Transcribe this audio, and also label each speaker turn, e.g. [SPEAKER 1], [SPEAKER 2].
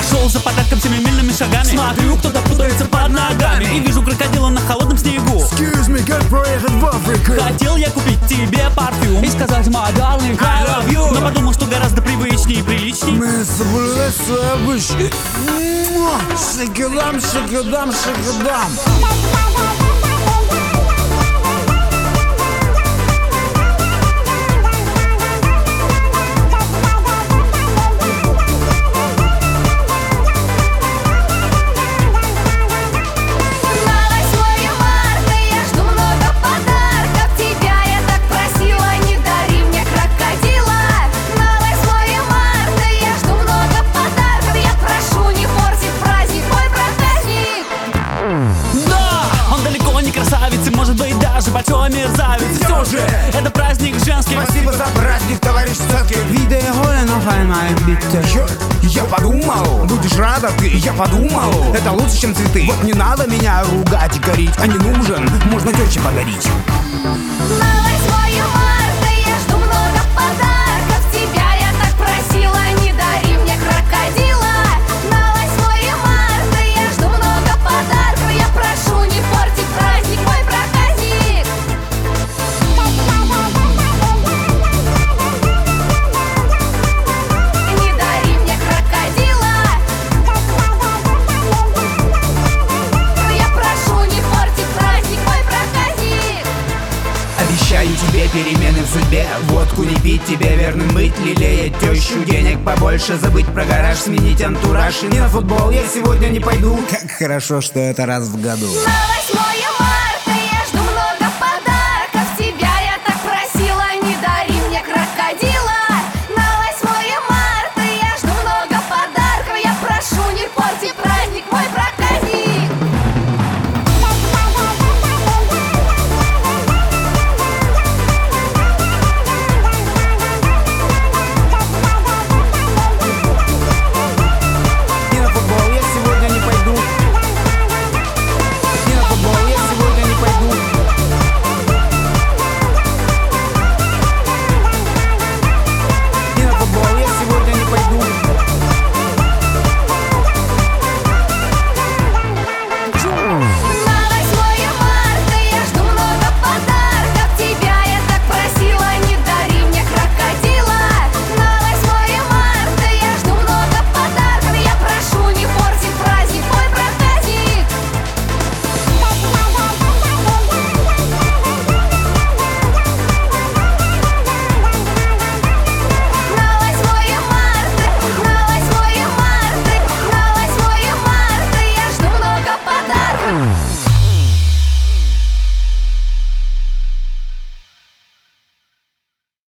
[SPEAKER 1] Шел за подарком семимильными шагами. Смотрю, кто-то путается под ногами. И вижу крокодила на холодном снегу.
[SPEAKER 2] Excuse me, как проехать в Африку?
[SPEAKER 1] Хотел я купить тебе парфюм и сказать, my darling, I love you. Но подумал, что гораздо привычнее и приличней.
[SPEAKER 2] Мы соблюдать свой обычай. Шикидам, шикидам, шикидам.
[SPEAKER 1] Может быть, даже большой мерзавец. Все же, это праздник женский.
[SPEAKER 2] Спасибо за праздник, товарищ Цетки. Я подумал, будешь рада ты, я подумал. Это лучше, чем цветы. Вот не надо меня ругать и корить, а не нужен, можно тёще подарить. Обещаю тебе перемены в судьбе. Водку не пить, тебе верным быть, лелеять тещу, денег побольше, забыть про гараж, сменить антураж. И на футбол я сегодня не пойду. Как хорошо, что это раз в году.